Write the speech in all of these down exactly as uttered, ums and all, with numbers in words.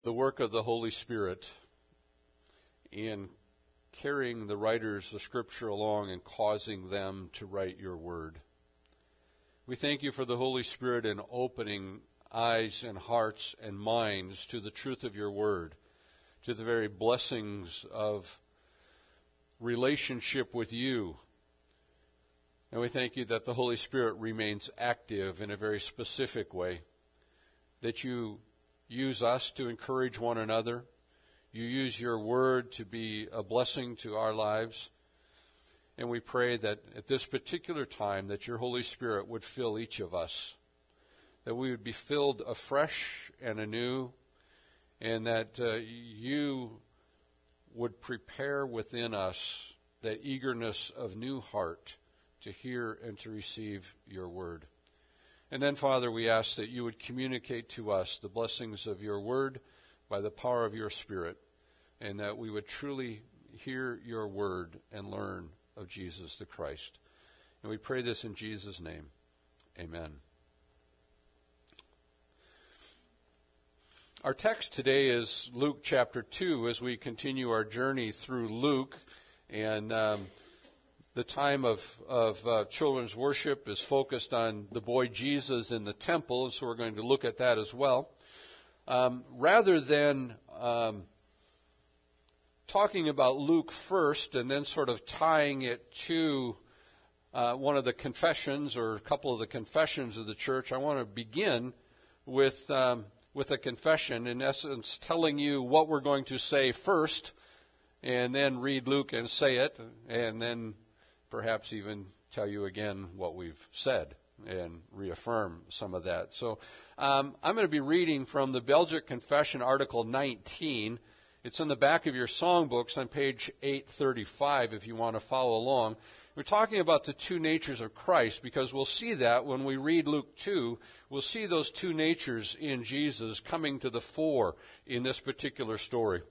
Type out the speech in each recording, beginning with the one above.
the work of the Holy Spirit in carrying the writers of Scripture along and causing them to write your word. We thank you for the Holy Spirit in opening eyes and hearts and minds to the truth of your word, to the very blessings of relationship with you. And we thank you that the Holy Spirit remains active in a very specific way, that you use us to encourage one another. You use your word to be a blessing to our lives. And we pray that at this particular time that your Holy Spirit would fill each of us, that we would be filled afresh and anew, and that uh, you would prepare within us that eagerness of new heart to hear and to receive your word. And then, Father, we ask that you would communicate to us the blessings of your word by the power of your Spirit, and that we would truly hear your word and learn of Jesus the Christ. And we pray this in Jesus' name. Amen. Our text today is Luke chapter two as we continue our journey through Luke. And um, the time of, of uh, children's worship is focused on the boy Jesus in the temple, so we're going to look at that as well. Um, rather than um, talking about Luke first and then sort of tying it to uh, one of the confessions or a couple of the confessions of the church, I want to begin with um, with a confession, in essence telling you what we're going to say first, and then read Luke and say it, and then perhaps even tell you again what we've said and reaffirm some of that. So um, I'm going to be reading from the Belgic Confession, Article nineteen. It's in the back of your songbooks on page eight thirty-five if you want to follow along. We're talking about the two natures of Christ because we'll see that when we read Luke two. We'll see those two natures in Jesus coming to the fore in this particular story.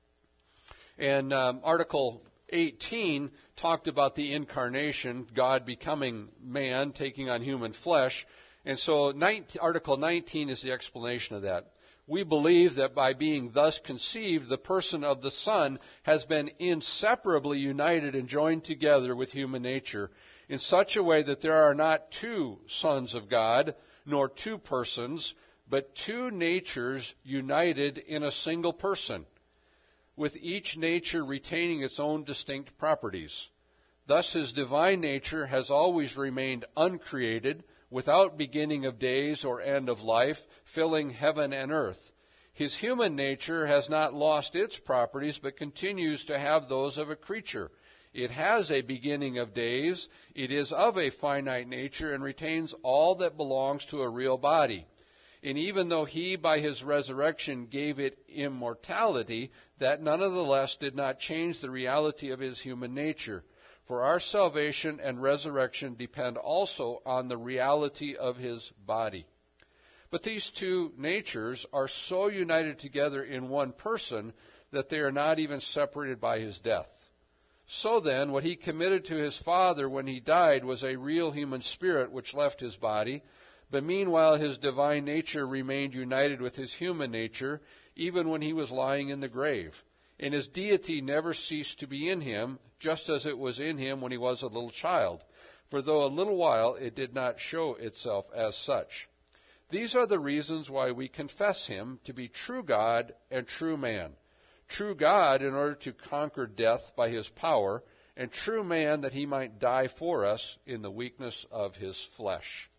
And um, Article eighteen talked about the incarnation, God becoming man, taking on human flesh. And so nineteen, Article nineteen is the explanation of that. We believe that by being thus conceived, the person of the Son has been inseparably united and joined together with human nature in such a way that there are not two sons of God, nor two persons, but two natures united in a single person, with each nature retaining its own distinct properties. Thus his divine nature has always remained uncreated, without beginning of days or end of life, filling heaven and earth. His human nature has not lost its properties, but continues to have those of a creature. It has a beginning of days, it is of a finite nature, and retains all that belongs to a real body. And even though he, by his resurrection, gave it immortality, that nonetheless did not change the reality of his human nature. For our salvation and resurrection depend also on the reality of his body. But these two natures are so united together in one person that they are not even separated by his death. So then, what he committed to his Father when he died was a real human spirit which left his body, but meanwhile his divine nature remained united with his human nature, even when he was lying in the grave. And his deity never ceased to be in him, just as it was in him when he was a little child. For though a little while it did not show itself as such. These are the reasons why we confess him to be true God and true man. True God in order to conquer death by his power, and true man that he might die for us in the weakness of his flesh.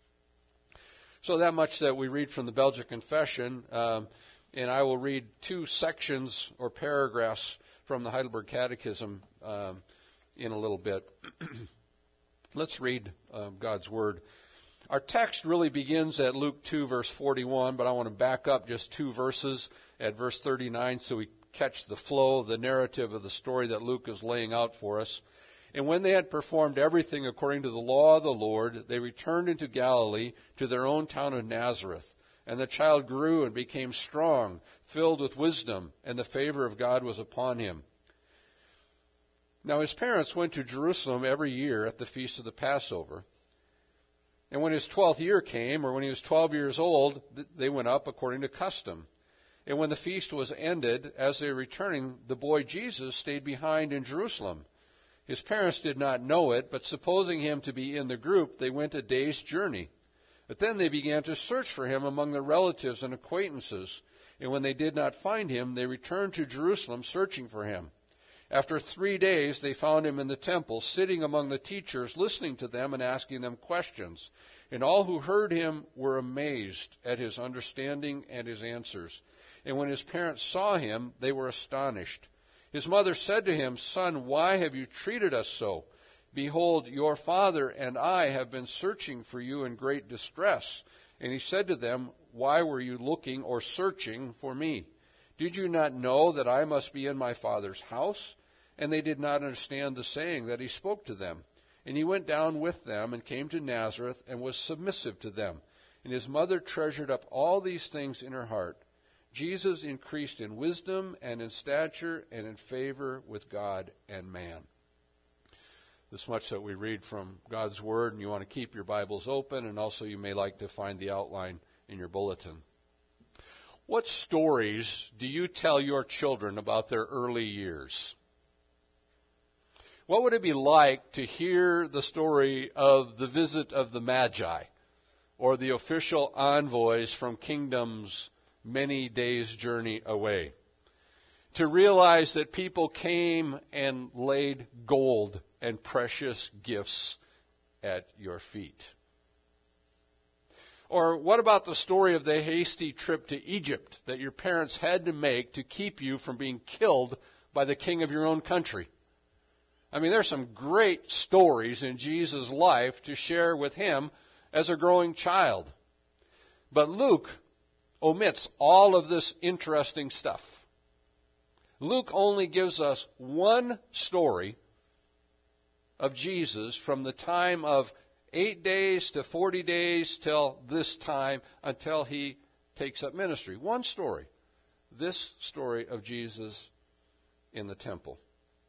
So that much that we read from the Belgic Confession. Um, And I will read two sections or paragraphs from the Heidelberg Catechism um, in a little bit. Let's read uh, God's Word. Our text really begins at Luke two, verse forty-one, but I want to back up just two verses at verse thirty-nine so we catch the flow of the narrative of the story that Luke is laying out for us. And when they had performed everything according to the law of the Lord, they returned into Galilee to their own town of Nazareth. And the child grew and became strong, filled with wisdom, and the favor of God was upon him. Now his parents went to Jerusalem every year at the feast of the Passover. And when his twelfth year came, or when he was twelve years old, they went up according to custom. And when the feast was ended, as they were returning, the boy Jesus stayed behind in Jerusalem. His parents did not know it, but supposing him to be in the group, they went a day's journey. But then they began to search for him among their relatives and acquaintances. And when they did not find him, they returned to Jerusalem searching for him. After three days, they found him in the temple, sitting among the teachers, listening to them and asking them questions. And all who heard him were amazed at his understanding and his answers. And when his parents saw him, they were astonished. His mother said to him, "Son, why have you treated us so? Behold, your father and I have been searching for you in great distress." And he said to them, "Why were you looking or searching for me? Did you not know that I must be in my father's house?" And they did not understand the saying that he spoke to them. And he went down with them and came to Nazareth and was submissive to them. And his mother treasured up all these things in her heart. Jesus increased in wisdom and in stature and in favor with God and man. This much that we read from God's Word, and you want to keep your Bibles open, and also you may like to find the outline in your bulletin. What stories do you tell your children about their early years? What would it be like to hear the story of the visit of the Magi, or the official envoys from kingdoms many days' journey away? To realize that people came and laid gold and precious gifts at your feet. Or what about the story of the hasty trip to Egypt that your parents had to make to keep you from being killed by the king of your own country? I mean, there's some great stories in Jesus' life to share with him as a growing child. But Luke omits all of this interesting stuff. Luke only gives us one story of Jesus from the time of eight days to forty days till this time until he takes up ministry. One story. This story of Jesus in the temple.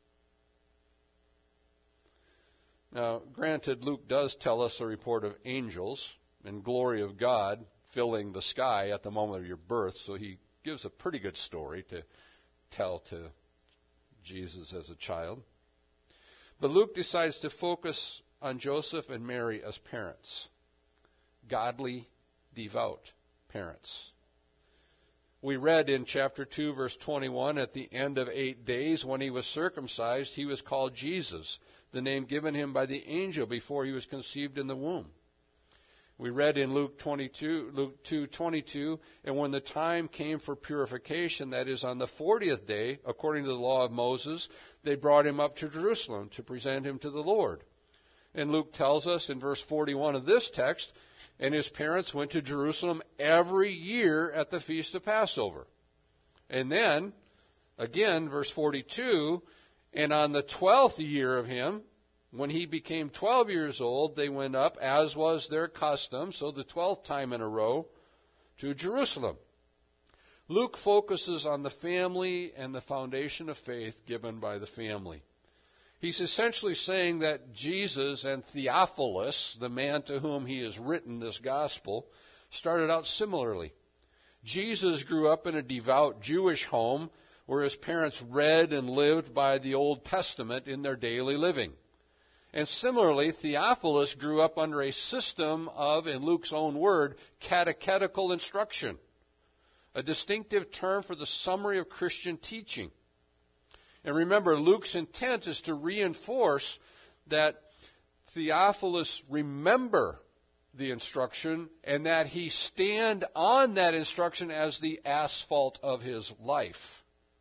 Now, granted, Luke does tell us a report of angels and glory of God filling the sky at the moment of your birth, so he gives a pretty good story to tell to Jesus as a child. But Luke decides to focus on Joseph and Mary as parents, godly, devout parents. We read in chapter two, verse twenty-one, at the end of eight days, when he was circumcised, he was called Jesus, the name given him by the angel before he was conceived in the womb. We read in Luke twenty-two, Luke two twenty-two, and when the time came for purification, that is on the fortieth day, according to the law of Moses, they brought him up to Jerusalem to present him to the Lord. And Luke tells us in verse forty-one of this text, and his parents went to Jerusalem every year at the feast of Passover. And then, again, verse forty-two, and on the twelfth year of him, when he became twelve years old, they went up, as was their custom, so the twelfth time in a row, to Jerusalem. Luke focuses on the family and the foundation of faith given by the family. He's essentially saying that Jesus and Theophilus, the man to whom he has written this gospel, started out similarly. Jesus grew up in a devout Jewish home where his parents read and lived by the Old Testament in their daily living. And similarly, Theophilus grew up under a system of, in Luke's own word, catechetical instruction, a distinctive term for the summary of Christian teaching. And remember, Luke's intent is to reinforce that Theophilus remember the instruction and that he stand on that instruction as the asphalt of his life.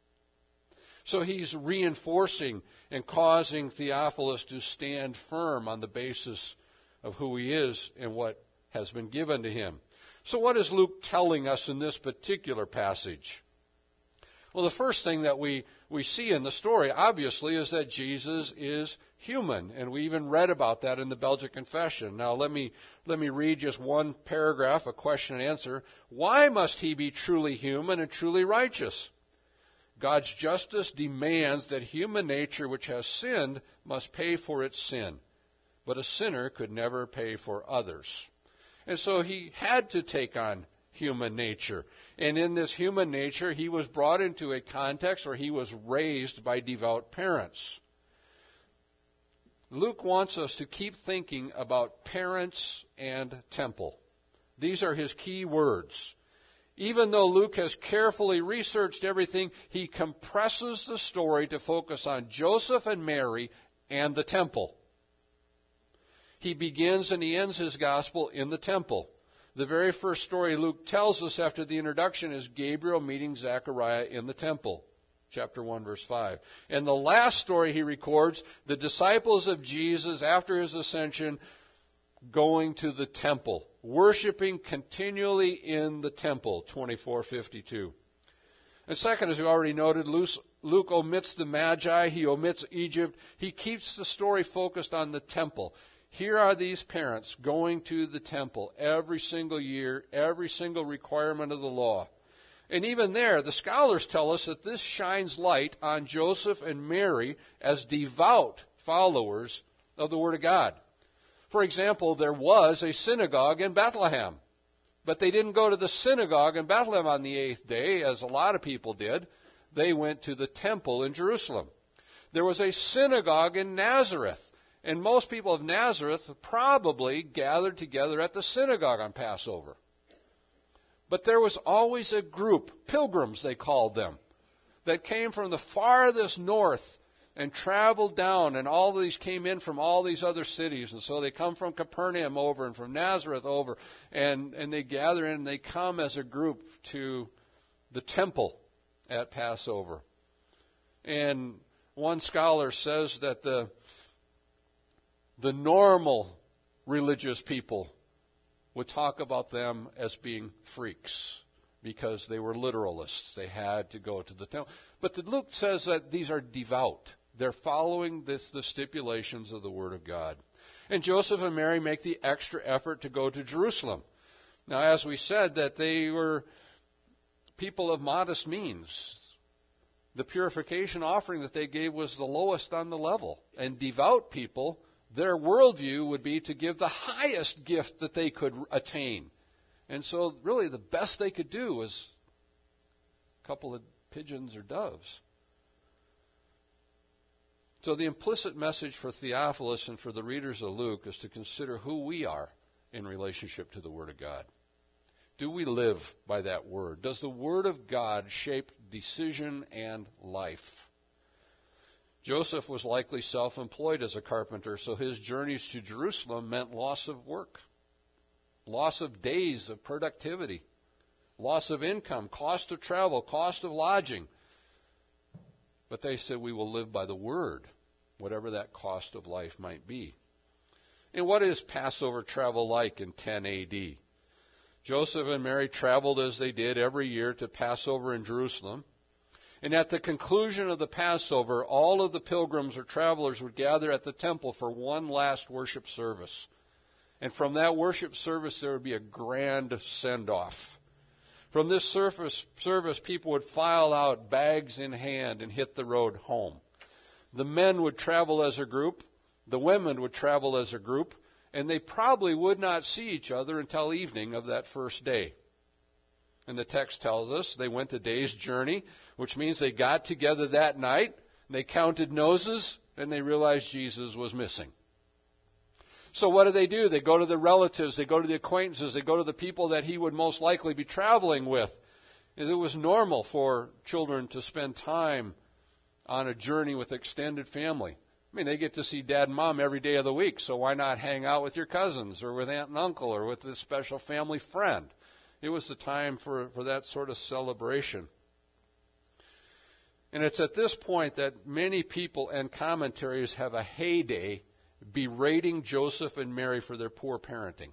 So he's reinforcing and causing Theophilus to stand firm on the basis of who he is and what has been given to him. So what is Luke telling us in this particular passage? Well, the first thing that we, we see in the story, obviously, is that Jesus is human. And we even read about that in the Belgic Confession. Now, let me, let me read just one paragraph, a question and answer. Why must he be truly human and truly righteous? God's justice demands that human nature, which has sinned, must pay for its sin. But a sinner could never pay for others. And so he had to take on human nature. And in this human nature, he was brought into a context where he was raised by devout parents. Luke wants us to keep thinking about parents and temple. These are his key words. Even though Luke has carefully researched everything, he compresses the story to focus on Joseph and Mary and the temple. He begins and he ends his gospel in the temple. The very first story Luke tells us after the introduction is Gabriel meeting Zechariah in the temple, chapter one, verse five. And the last story he records, the disciples of Jesus after his ascension going to the temple, worshiping continually in the temple, twenty-four fifty-two. And second, as we already noted, Luke omits the Magi, he omits Egypt, he keeps the story focused on the temple. Here are these parents going to the temple every single year, every single requirement of the law. And even there, the scholars tell us that this shines light on Joseph and Mary as devout followers of the Word of God. For example, there was a synagogue in Bethlehem, but they didn't go to the synagogue in Bethlehem on the eighth day, as a lot of people did. They went to the temple in Jerusalem. There was a synagogue in Nazareth. And most people of Nazareth probably gathered together at the synagogue on Passover. But there was always a group, pilgrims they called them, that came from the farthest north and traveled down, and all of these came in from all these other cities. And so they come from Capernaum over and from Nazareth over, and, and they gather in and they come as a group to the temple at Passover. And one scholar says that the The normal religious people would talk about them as being freaks because they were literalists. They had to go to the temple. But the Luke says that these are devout. They're following this, the stipulations of the Word of God. And Joseph and Mary make the extra effort to go to Jerusalem. Now, as we said, that they were people of modest means. The purification offering that they gave was the lowest on the level. And devout people, their worldview would be to give the highest gift that they could attain. And so really the best they could do was a couple of pigeons or doves. So the implicit message for Theophilus and for the readers of Luke is to consider who we are in relationship to the Word of God. Do we live by that Word? Does the Word of God shape decision and life? Joseph was likely self-employed as a carpenter, so his journeys to Jerusalem meant loss of work, loss of days of productivity, loss of income, cost of travel, cost of lodging. But they said, we will live by the Word, whatever that cost of life might be. And what is Passover travel like in ten A D? Joseph and Mary traveled as they did every year to Passover in Jerusalem. And at the conclusion of the Passover, all of the pilgrims or travelers would gather at the temple for one last worship service. And from that worship service, there would be a grand send-off. From this service, service, people would file out bags in hand and hit the road home. The men would travel as a group. The women would travel as a group. And they probably would not see each other until evening of that first day. And the text tells us they went a day's journey, which means they got together that night, they counted noses, and they realized Jesus was missing. So what do they do? They go to the relatives, they go to the acquaintances, they go to the people that he would most likely be traveling with. And it was normal for children to spend time on a journey with extended family. I mean, they get to see dad and mom every day of the week, so why not hang out with your cousins or with aunt and uncle or with this special family friend? It was the time for, for that sort of celebration. And it's at this point that many people and commentaries have a heyday berating Joseph and Mary for their poor parenting.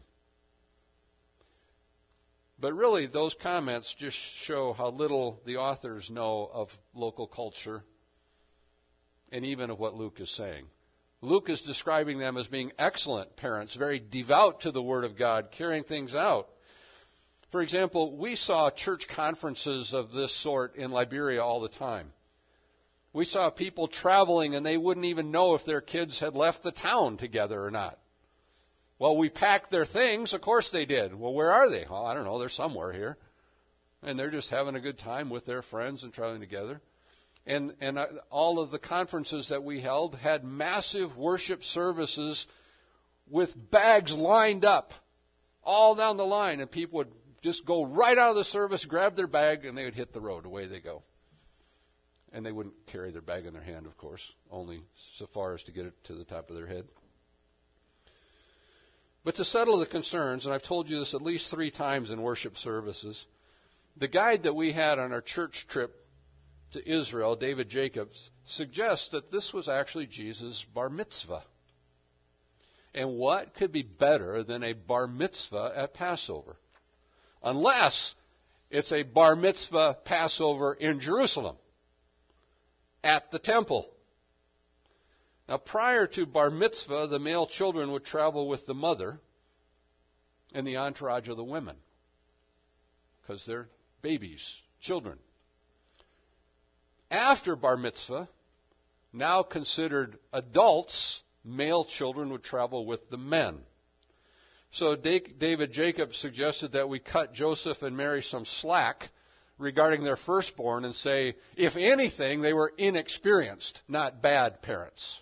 But really, those comments just show how little the authors know of local culture and even of what Luke is saying. Luke is describing them as being excellent parents, very devout to the Word of God, carrying things out. For example, we saw church conferences of this sort in Liberia all the time. We saw people traveling and they wouldn't even know if their kids had left the town together or not. Well, we packed their things. Of course they did. Well, where are they? Well, I don't know. They're somewhere here. And they're just having a good time with their friends and traveling together. And, and all of the conferences that we held had massive worship services with bags lined up all down the line. And people would just go right out of the service, grab their bag, and they would hit the road. Away they go. And they wouldn't carry their bag in their hand, of course, only so far as to get it to the top of their head. But to settle the concerns, and I've told you this at least three times in worship services, the guide that we had on our church trip to Israel, David Jacobs, suggests that this was actually Jesus' bar mitzvah. And what could be better than a bar mitzvah at Passover? Unless it's a bar mitzvah Passover in Jerusalem, at the temple. Now, prior to bar mitzvah, the male children would travel with the mother and the entourage of the women, because they're babies, children. After bar mitzvah, now considered adults, male children would travel with the men. So David Jacobs suggested that we cut Joseph and Mary some slack regarding their firstborn and say, if anything, they were inexperienced, not bad parents.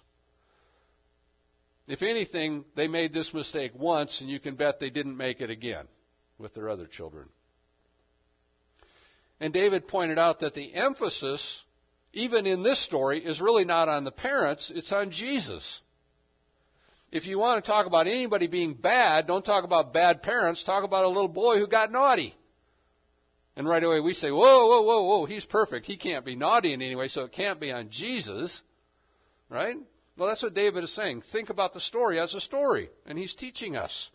If anything, they made this mistake once, and you can bet they didn't make it again with their other children. And David pointed out that the emphasis, even in this story, is really not on the parents, it's on Jesus. If you want to talk about anybody being bad, don't talk about bad parents, talk about a little boy who got naughty. And right away we say, whoa, whoa, whoa, whoa, he's perfect. He can't be naughty in any way, so it can't be on Jesus. Right? Well, that's what David is saying. Think about the story as a story, and he's teaching us.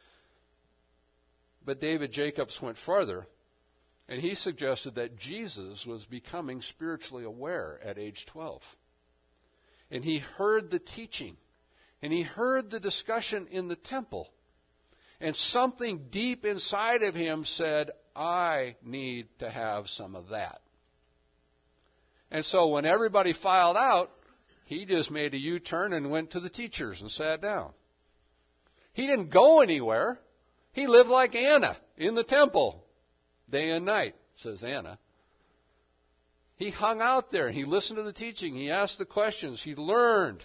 But David Jacobs went further, and he suggested that Jesus was becoming spiritually aware at age twelve. And he heard the teaching, and he heard the discussion in the temple. And something deep inside of him said, I need to have some of that. And so when everybody filed out, he just made a U-turn and went to the teachers and sat down. He didn't go anywhere. He lived like Anna in the temple, day and night, says Anna. He hung out there. He listened to the teaching. He asked the questions. He learned.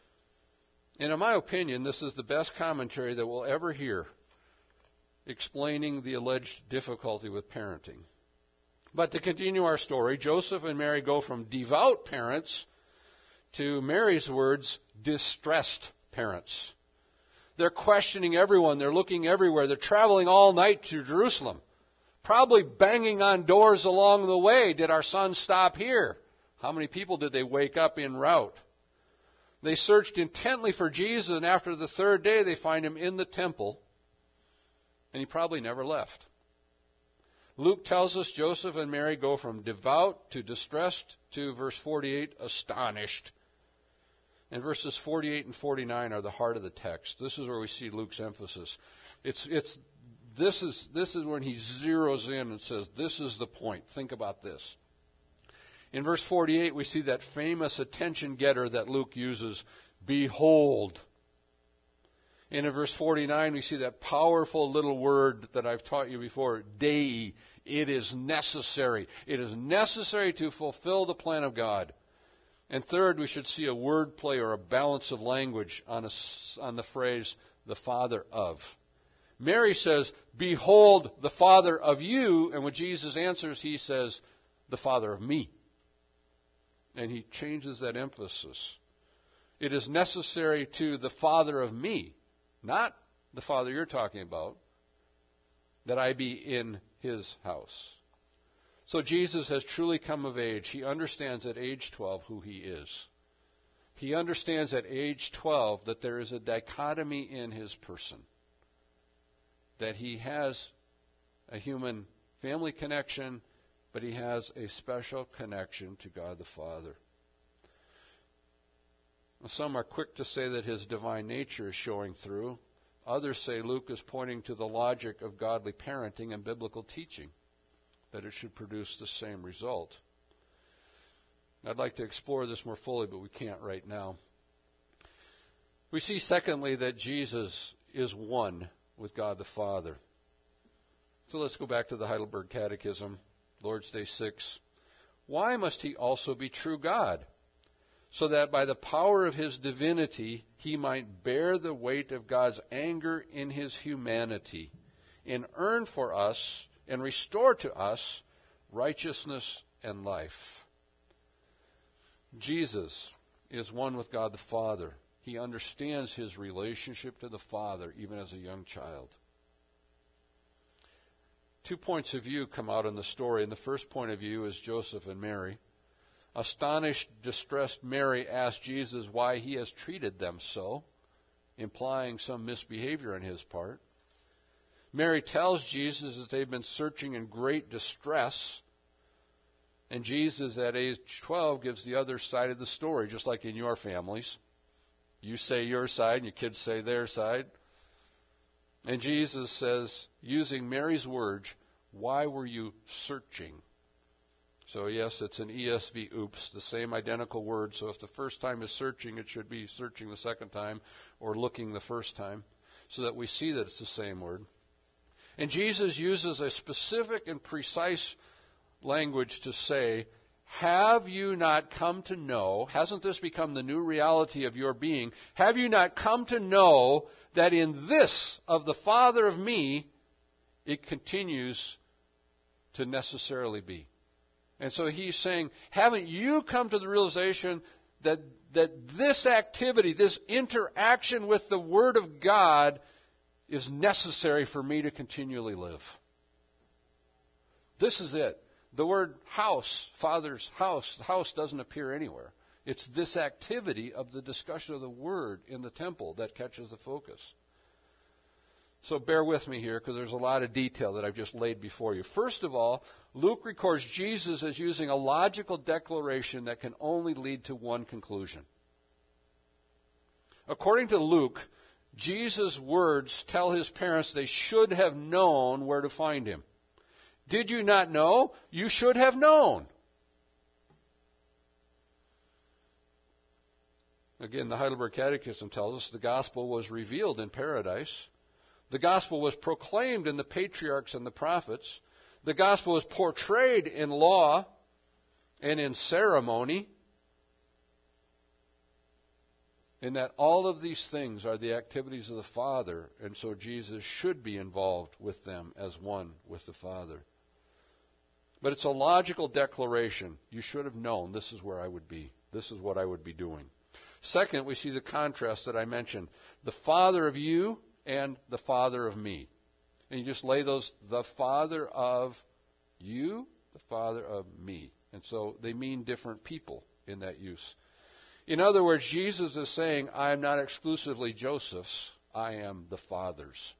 And in my opinion, this is the best commentary that we'll ever hear explaining the alleged difficulty with parenting. But to continue our story, Joseph and Mary go from devout parents to Mary's words, distressed parents. They're questioning everyone. They're looking everywhere. They're traveling all night to Jerusalem, probably banging on doors along the way. Did our son stop here? How many people did they wake up en route? They searched intently for Jesus, and after the third day, they find him in the temple, and he probably never left. Luke tells us Joseph and Mary go from devout to distressed to, verse forty-eight, astonished. And verses forty-eight and forty-nine are the heart of the text. This is where we see Luke's emphasis. It's, it's, this is, this is when he zeroes in and says, this is the point. Think about this. In verse forty-eight, we see that famous attention getter that Luke uses, behold. And in verse forty-nine, we see that powerful little word that I've taught you before, dei. It is necessary. It is necessary to fulfill the plan of God. And third, we should see a word play or a balance of language on, a, on the phrase, the father of. Mary says, behold, the father of you. And when Jesus answers, he says, the father of me. And he changes that emphasis. It is necessary to the father of me, not the father you're talking about, that I be in his house. So Jesus has truly come of age. He understands at age twelve who he is. He understands at age twelve that there is a dichotomy in his person, that he has a human family connection, but he has a special connection to God the Father. Some are quick to say that his divine nature is showing through. Others say Luke is pointing to the logic of godly parenting and biblical teaching, that it should produce the same result. I'd like to explore this more fully, but we can't right now. We see, secondly, that Jesus is one with God the Father. So let's go back to the Heidelberg Catechism, Lord's Day six. Why must he also be true God? So that by the power of his divinity he might bear the weight of God's anger in his humanity, and earn for us and restore to us righteousness and life. Jesus is one with God the Father. He understands his relationship to the Father even as a young child. Two points of view come out in the story, and the first point of view is Joseph and Mary. Astonished, distressed Mary asked Jesus why he has treated them so, implying some misbehavior on his part. Mary tells Jesus that they've been searching in great distress, and Jesus at age twelve gives the other side of the story, just like in your families. You say your side, and your kids say their side. And Jesus says, using Mary's words, why were you searching? So yes, it's an E S V oops, the same identical word. So if the first time is searching, it should be searching the second time, or looking the first time, so that we see that it's the same word. And Jesus uses a specific and precise language to say, have you not come to know, hasn't this become the new reality of your being? Have you not come to know that in this of the Father of me, it continues to necessarily be? And so he's saying, haven't you come to the realization that that this activity, this interaction with the Word of God is necessary for me to continually live? This is it. The word house, Father's house, house doesn't appear anywhere. It's this activity of the discussion of the Word in the temple that catches the focus. So bear with me here, because there's a lot of detail that I've just laid before you. First of all, Luke records Jesus as using a logical declaration that can only lead to one conclusion. According to Luke, Jesus' words tell his parents they should have known where to find him. Did you not know? You should have known. Again, the Heidelberg Catechism tells us the gospel was revealed in paradise. The gospel was proclaimed in the patriarchs and the prophets. The gospel was portrayed in law and in ceremony. And that all of these things are the activities of the Father, and so Jesus should be involved with them as one with the Father. But it's a logical declaration. You should have known this is where I would be. This is what I would be doing. Second, we see the contrast that I mentioned. The Father of you and the Father of me. And you just lay those, the Father of you, the Father of me. And so they mean different people in that use. In other words, Jesus is saying, I am not exclusively Joseph's, I am the Father's.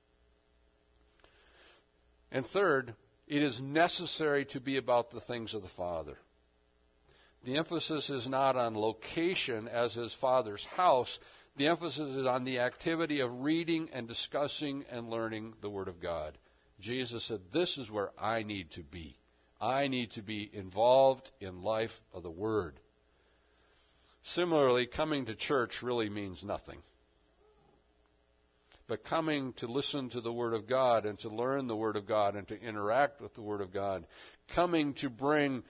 And third, it is necessary to be about the things of the Father. The emphasis is not on location as his Father's house. The emphasis is on the activity of reading and discussing and learning the Word of God. Jesus said, this is where I need to be. I need to be involved in life of the Word. Similarly, coming to church really means nothing. But coming to listen to the Word of God and to learn the Word of God and to interact with the Word of God, coming to bring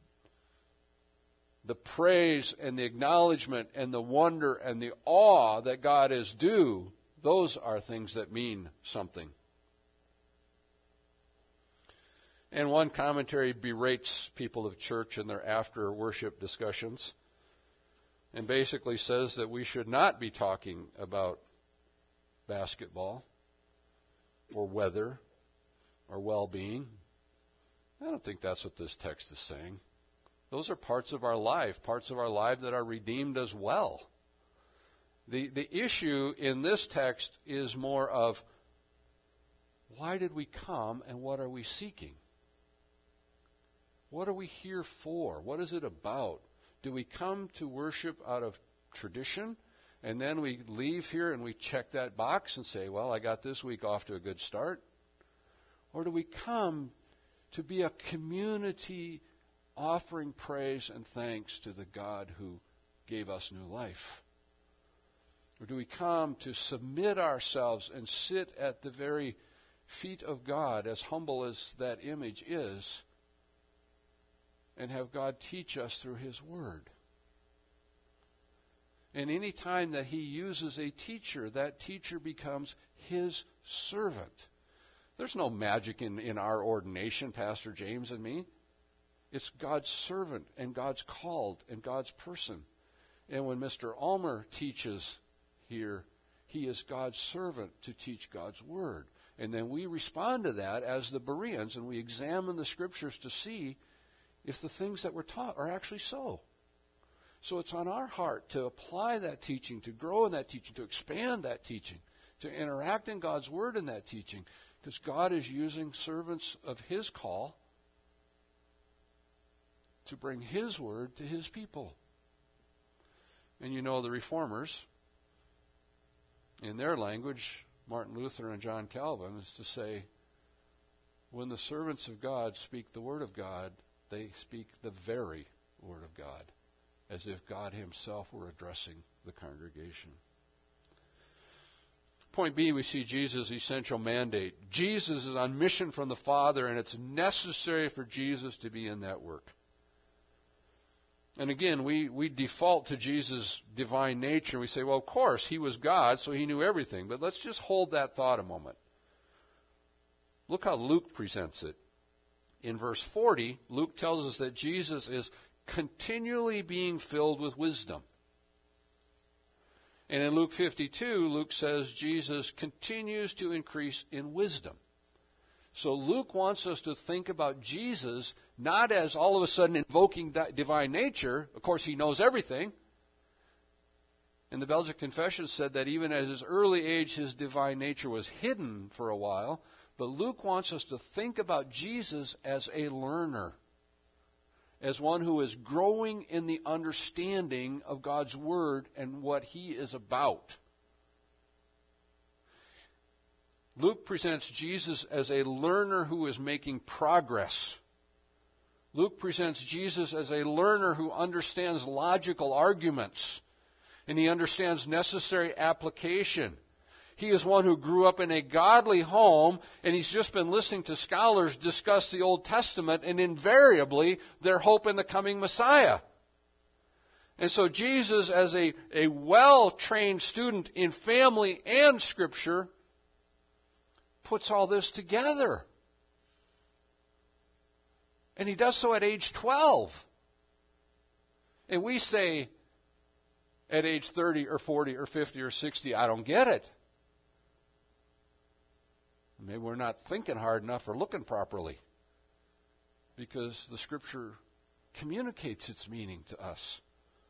the praise and the acknowledgement and the wonder and the awe that God is due, those are things that mean something. And one commentary berates people of church in their after worship discussions and basically says that we should not be talking about basketball or weather or well-being. I don't think that's what this text is saying. Those are parts of our life, parts of our life that are redeemed as well. The, the issue in this text is more of, why did we come and what are we seeking? What are we here for? What is it about? Do we come to worship out of tradition, and then we leave here and we check that box and say, well, I got this week off to a good start? Or do we come to be a community offering praise and thanks to the God who gave us new life? Or do we come to submit ourselves and sit at the very feet of God, as humble as that image is, and have God teach us through His Word? And any time that He uses a teacher, that teacher becomes His servant. There's no magic in, in our ordination, Pastor James and me. It's God's servant and God's called and God's person. And when Mister Ulmer teaches here, he is God's servant to teach God's Word. And then we respond to that as the Bereans, and we examine the Scriptures to see if the things that we're taught are actually so. So it's on our heart to apply that teaching, to grow in that teaching, to expand that teaching, to interact in God's Word in that teaching, because God is using servants of His call to bring His Word to His people. And you know the Reformers, in their language, Martin Luther and John Calvin, is to say, when the servants of God speak the Word of God, they speak the very Word of God, as if God Himself were addressing the congregation. Point B, we see Jesus' essential mandate. Jesus is on mission from the Father, and it's necessary for Jesus to be in that work. And again, we, we default to Jesus' divine nature. We say, well, of course, He was God, so He knew everything. But let's just hold that thought a moment. Look how Luke presents it. In verse forty, Luke tells us that Jesus is continually being filled with wisdom. And in Luke fifty-two, Luke says Jesus continues to increase in wisdom. So Luke wants us to think about Jesus not as all of a sudden invoking divine nature. Of course, He knows everything. And the Belgic Confession said that even at His early age, His divine nature was hidden for a while. But Luke wants us to think about Jesus as a learner, as one who is growing in the understanding of God's Word and what He is about. Luke presents Jesus as a learner who is making progress. Luke presents Jesus as a learner who understands logical arguments, and he understands necessary application. He is one who grew up in a godly home, and he's just been listening to scholars discuss the Old Testament, and invariably their hope in the coming Messiah. And so Jesus, as a, a well-trained student in family and Scripture, puts all this together. And he does so at age twelve. And we say at age thirty or forty or fifty or sixty, I don't get it. Maybe we're not thinking hard enough or looking properly, because the Scripture communicates its meaning to us.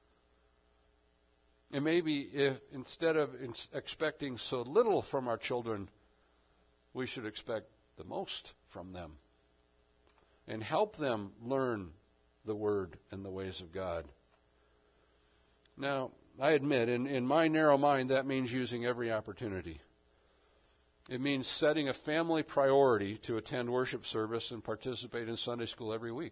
And maybe if instead of expecting so little from our children, we should expect the most from them and help them learn the Word and the ways of God. Now, I admit, in, in my narrow mind, that means using every opportunity. It means setting a family priority to attend worship service and participate in Sunday school every week.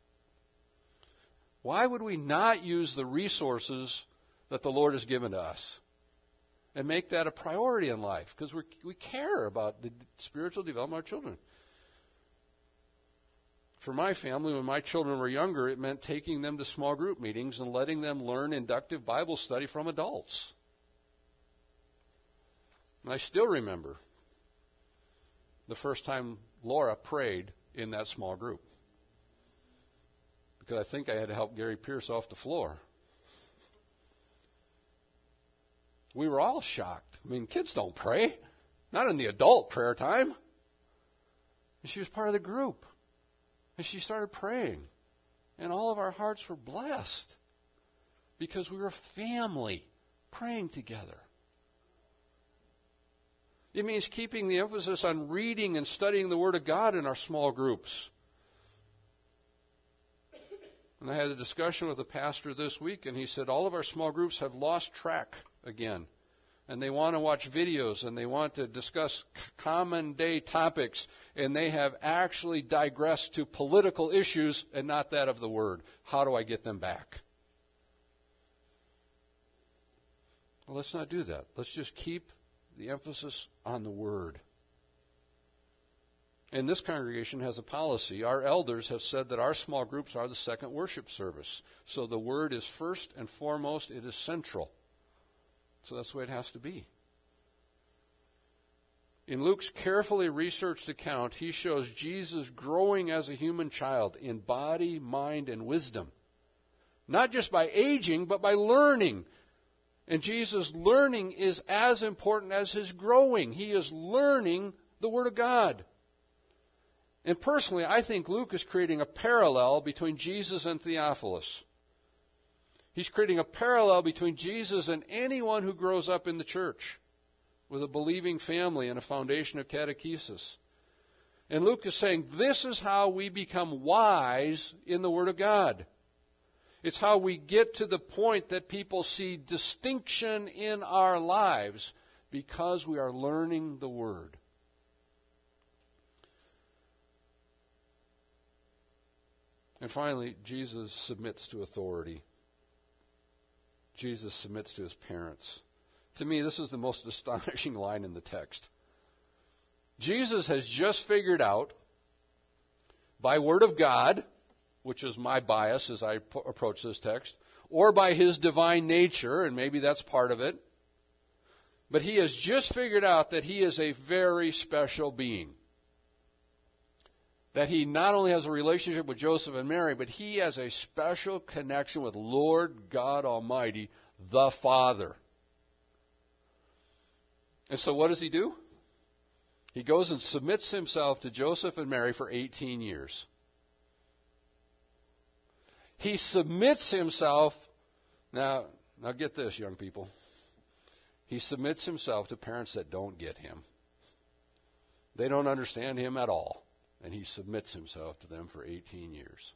Why would we not use the resources that the Lord has given to us and make that a priority in life? Because we we care about the spiritual development of our children. For my family, when my children were younger, it meant taking them to small group meetings and letting them learn inductive Bible study from adults. And I still remember the first time Laura prayed in that small group, because I think I had to help Gary Pierce off the floor. We were all shocked. I mean, kids don't pray, not in the adult prayer time. And she was part of the group. And she started praying. And all of our hearts were blessed because we were a family praying together. It means keeping the emphasis on reading and studying the Word of God in our small groups. And I had a discussion with a pastor this week, and he said all of our small groups have lost track again. And they want to watch videos, and they want to discuss common day topics, and they have actually digressed to political issues and not that of the Word. How do I get them back? Well, let's not do that. Let's just keep the emphasis on the Word. And this congregation has a policy. Our elders have said that our small groups are the second worship service. So the Word is first and foremost. It is central. So that's the way it has to be. In Luke's carefully researched account, he shows Jesus growing as a human child in body, mind, and wisdom. Not just by aging, but by learning. And Jesus' learning is as important as his growing. He is learning the Word of God. And personally, I think Luke is creating a parallel between Jesus and Theophilus. He's creating a parallel between Jesus and anyone who grows up in the church with a believing family and a foundation of catechesis. And Luke is saying this is how we become wise in the Word of God. It's how we get to the point that people see distinction in our lives because we are learning the Word. And finally, Jesus submits to authority. Jesus submits to his parents. To me, this is the most astonishing line in the text. Jesus has just figured out, by Word of God, which is my bias as I p- approach this text, or by his divine nature, and maybe that's part of it, but he has just figured out that he is a very special being. That he not only has a relationship with Joseph and Mary, but he has a special connection with Lord God Almighty, the Father. And so what does he do? He goes and submits himself to Joseph and Mary for eighteen years. He submits himself, now, now get this, young people. He submits himself to parents that don't get him. They don't understand him at all. And he submits himself to them for eighteen years.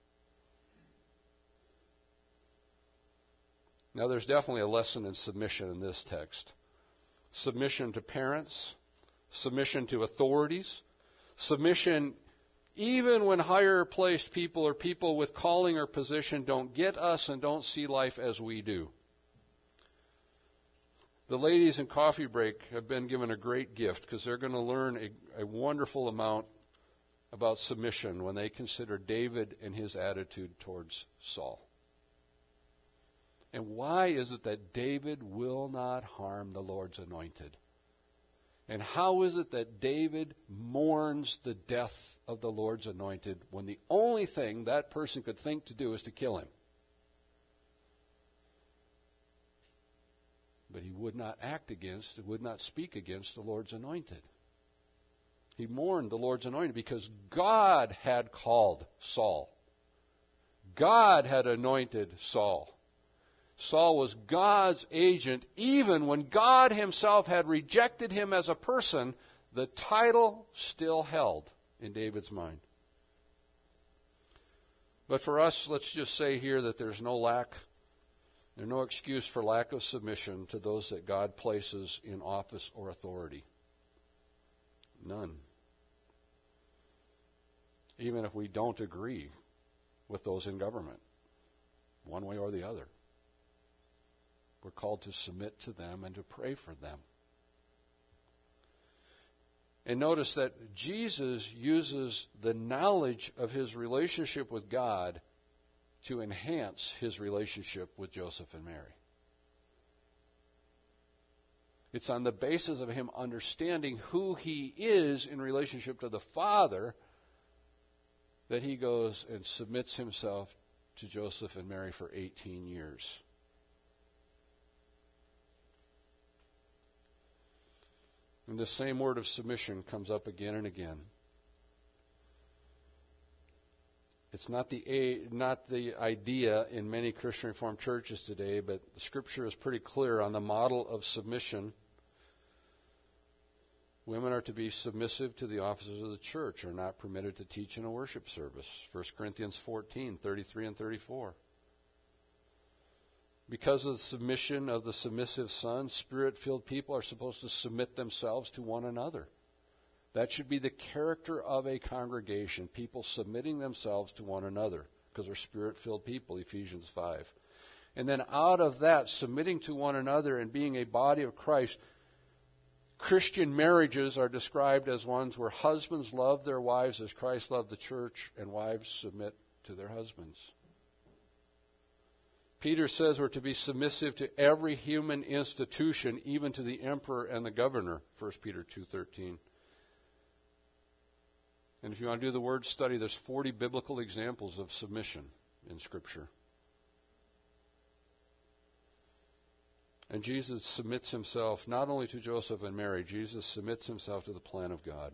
Now, there's definitely a lesson in submission in this text. Submission to parents, submission to authorities, submission even when higher placed people or people with calling or position don't get us and don't see life as we do. The ladies in Coffee Break have been given a great gift because they're going to learn a, a wonderful amount about submission when they consider David and his attitude towards Saul. And why is it that David will not harm the Lord's anointed? And how is it that David mourns the death of the Lord's anointed when the only thing that person could think to do is to kill him? But he would not act against, would not speak against the Lord's anointed. He mourned the Lord's anointed because God had called Saul. God had anointed Saul. Saul was God's agent. Even when God himself had rejected him as a person, the title still held in David's mind. But for us, let's just say here that there's no lack, there's no excuse for lack of submission to those that God places in office or authority. None. Even if we don't agree with those in government, one way or the other. We're called to submit to them and to pray for them. And notice that Jesus uses the knowledge of his relationship with God to enhance his relationship with Joseph and Mary. It's on the basis of him understanding who he is in relationship to the Father that he goes and submits himself to Joseph and Mary for eighteen years. And the same word of submission comes up again and again. It's not the not the idea in many Christian Reformed churches today, but the Scripture is pretty clear on the model of submission. Women are to be submissive to the officers of the church, are not permitted to teach in a worship service. First Corinthians fourteen, thirty-three and thirty-four. Because of the submission of the submissive son, Spirit-filled people are supposed to submit themselves to one another. That should be the character of a congregation, people submitting themselves to one another, because they're Spirit-filled people, Ephesians five. And then out of that, submitting to one another and being a body of Christ, Christian marriages are described as ones where husbands love their wives as Christ loved the church, and wives submit to their husbands. Peter says we're to be submissive to every human institution, even to the emperor and the governor, First Peter two thirteen. And if you want to do the word study, there's forty biblical examples of submission in Scripture. And Jesus submits himself not only to Joseph and Mary, Jesus submits himself to the plan of God.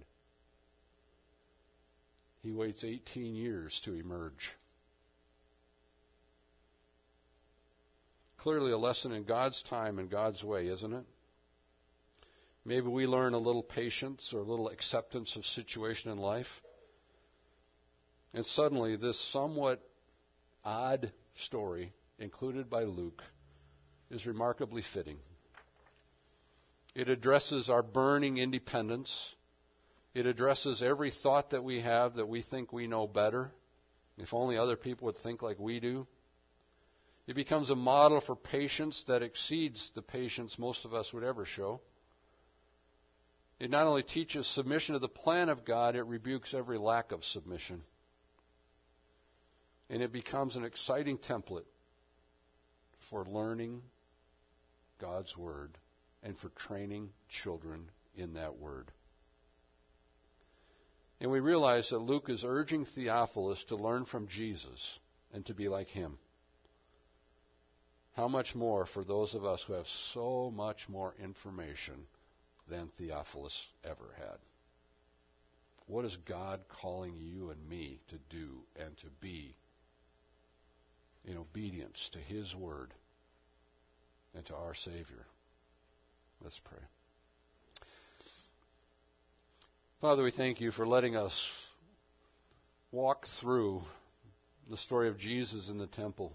He waits eighteen years to emerge. Clearly a lesson in God's time and God's way, isn't it? Maybe we learn a little patience or a little acceptance of situation in life. And suddenly this somewhat odd story included by Luke is remarkably fitting. It addresses our burning independence. It addresses every thought that we have that we think we know better. If only other people would think like we do. It becomes a model for patience that exceeds the patience most of us would ever show. It not only teaches submission to the plan of God, it rebukes every lack of submission. And it becomes an exciting template for learning God's Word and for training children in that Word. And we realize that Luke is urging Theophilus to learn from Jesus and to be like him. How much more for those of us who have so much more information than Theophilus ever had? What is God calling you and me to do and to be in obedience to His Word and to our Savior? Let's pray. Father, we thank you for letting us walk through the story of Jesus in the temple.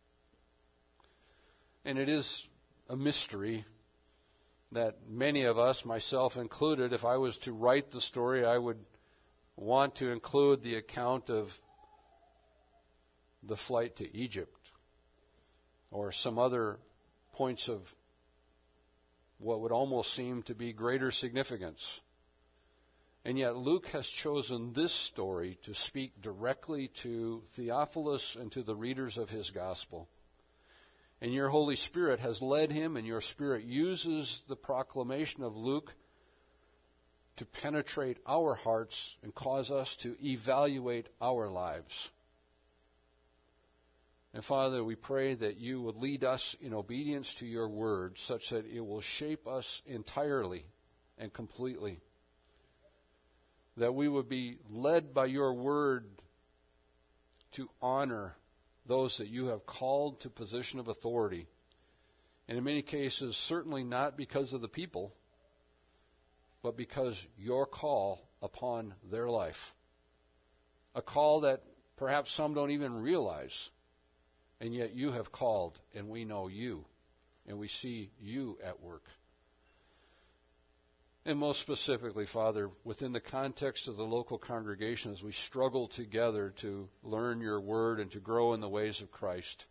And it is a mystery that many of us, myself included, if I was to write the story, I would want to include the account of the flight to Egypt or some other points of what would almost seem to be greater significance. And yet Luke has chosen this story to speak directly to Theophilus and to the readers of his gospel. And your Holy Spirit has led him, and your Spirit uses the proclamation of Luke to penetrate our hearts and cause us to evaluate our lives. And Father, we pray that you would lead us in obedience to your word such that it will shape us entirely and completely. That we would be led by your word to honor those that you have called to position of authority. And in many cases, certainly not because of the people, but because your call upon their life. A call that perhaps some don't even realize. And yet you have called, and we know you, and we see you at work. And most specifically, Father, within the context of the local congregation, as we struggle together to learn your word and to grow in the ways of Christ,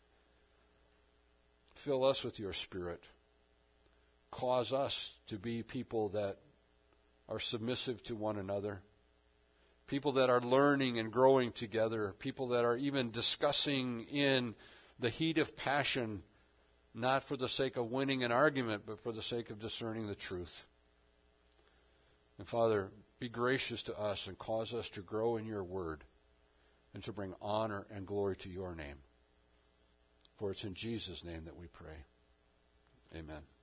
fill us with your Spirit. Cause us to be people that are submissive to one another, people that are learning and growing together, people that are even discussing in the heat of passion, not for the sake of winning an argument, but for the sake of discerning the truth. And Father, be gracious to us and cause us to grow in your word and to bring honor and glory to your name. For it's in Jesus' name that we pray. Amen.